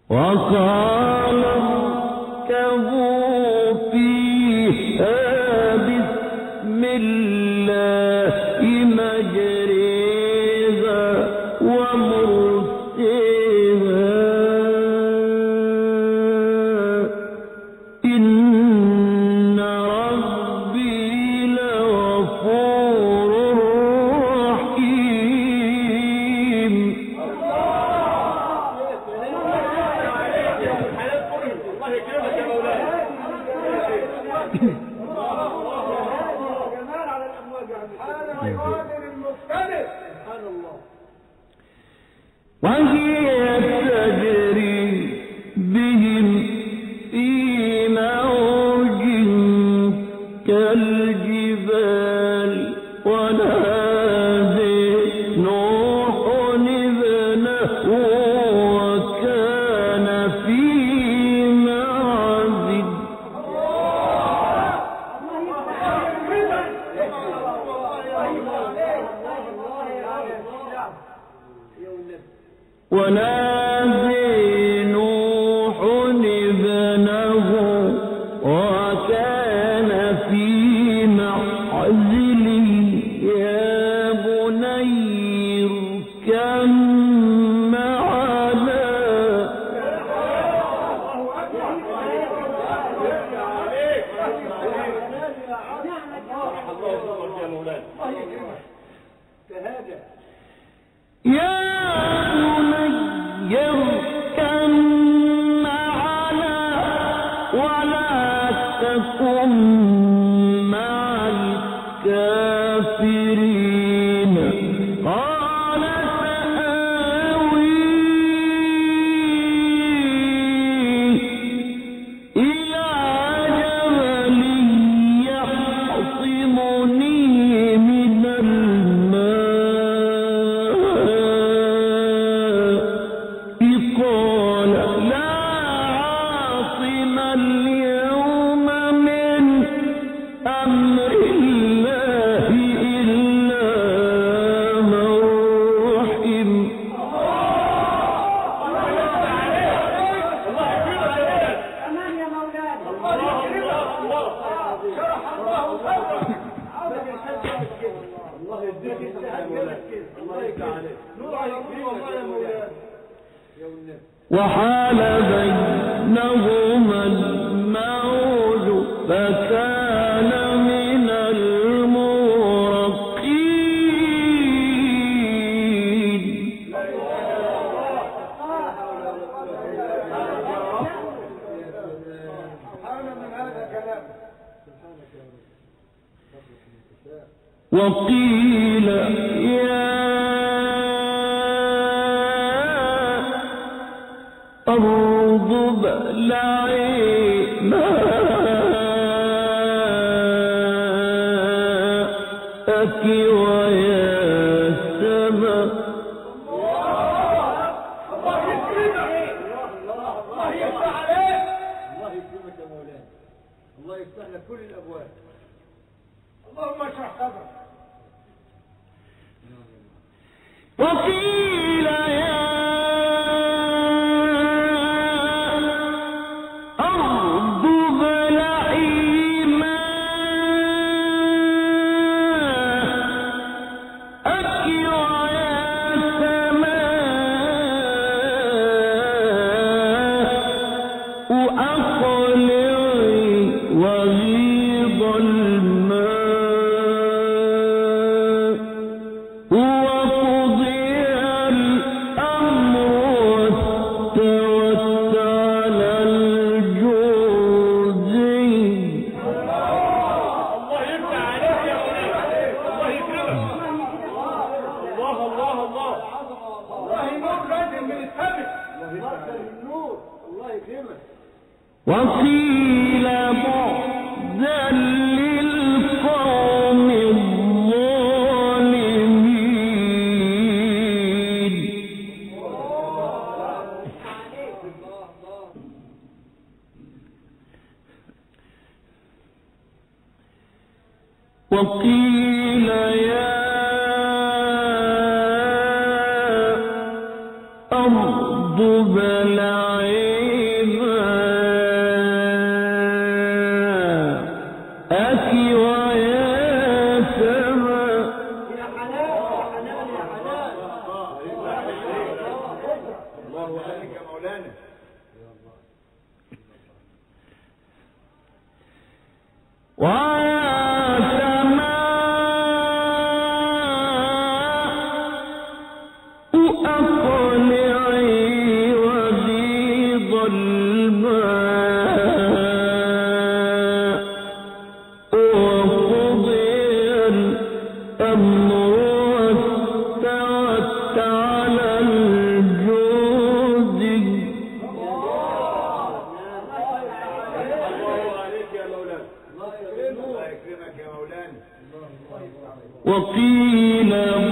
وقال اركبوا فيها بسم الله مجريها ومرسيها إن ربي لغفور رحيم. وهي تجري بهم في موج كالجبال ونادى نوح ابنه وكان في معزل ونادى نوح ابنه وكان في معزل يا بني اركب معنا يا يركب معنا ولا تكن مع الكافرين قال سآوي إلى جبل يعصمني من الماء قال لا عاصم اليوم من أمر الله إلا من رحم. وحال بينهما الموج فكان من المغرقين. وقيل يا أرض ابلعي ماءك ويا سماء الله يفتح عليك الله يكرمك يا مولانا الله يفتح لك كل الأبواب اللهم اشرح صدرك. وقيل يا أرض ابلعي ماءك ويا سماء أقلعي وغيض الماء وقضي الأمر واستوت على الجودي. الله يفتح عليك يا مولانا الله يكرمك الله الله الله الله ينور راجل من السبت الله النور الله يكرمك. وقيل بعدا للقوم الظالمين. وقيل يا أرض ابلعي ذلك يا مولانا. وقيل